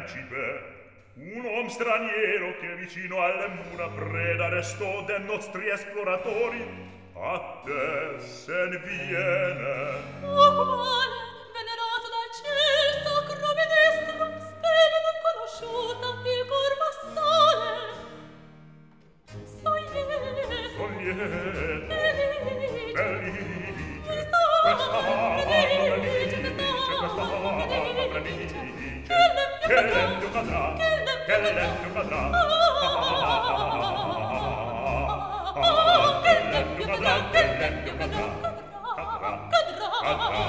principe, un uom straniero che vicino alle mura preda restò de nostri esploratori, a te se ne viene. O quale, venerato dal ciel, sacro ministro, speme non conosciuta, il cor massale. Sogliete, Felice, questa felice, che l'empio cadrà, che l'empio cadrà, che l'empio cadrà, che l'empio cadrà, cadrà.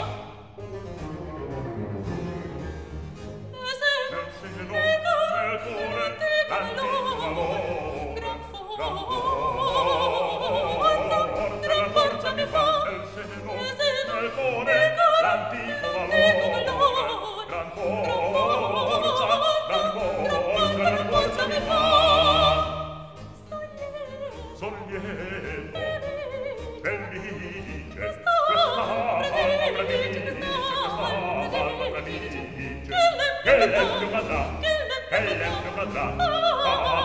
Che l'empio cadrà,